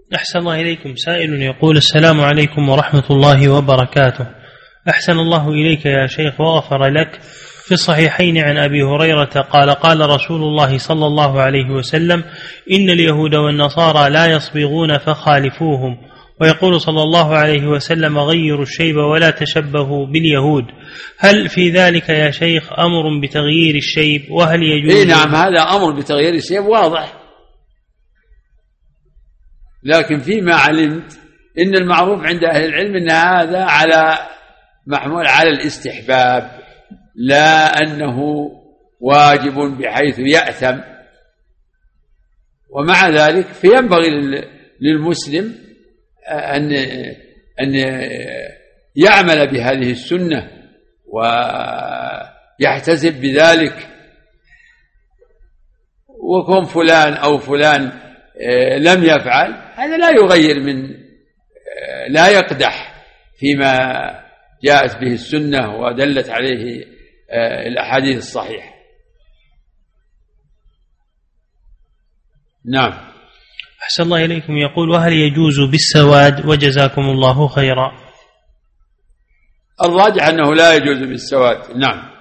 أحسن الله إليكم. سائل يقول: السلام عليكم ورحمة الله وبركاته. أحسن الله إليك يا شيخ وغفر لك. في الصحيحين عن أبي هريرة قال: قال رسول الله صلى الله عليه وسلم: إن اليهود والنصارى لا يصبغون فخالفوهم. ويقول صلى الله عليه وسلم: غيروا الشيب ولا تشبهوا باليهود. هل في ذلك يا شيخ أمر بتغيير الشيب؟ وهل يجوز؟ نعم، هذا أمر بتغيير الشيب واضح، لكن فيما علمت إن المعروف عند أهل العلم أن هذا محمول على الاستحباب، لا أنه واجب بحيث يأثم. ومع ذلك فينبغي للمسلم أن يعمل بهذه السنة ويحتسب بذلك. وكون فلان أو فلان لم يفعل هذا لا يغير لا يقدح فيما جاءت به السنة ودلت عليه الأحاديث الصحيحة. نعم. أحسن الله إليكم. يقول: وهل يجوز بالسواد؟ وجزاكم الله خيرا. الراجح أنه لا يجوز بالسواد. نعم.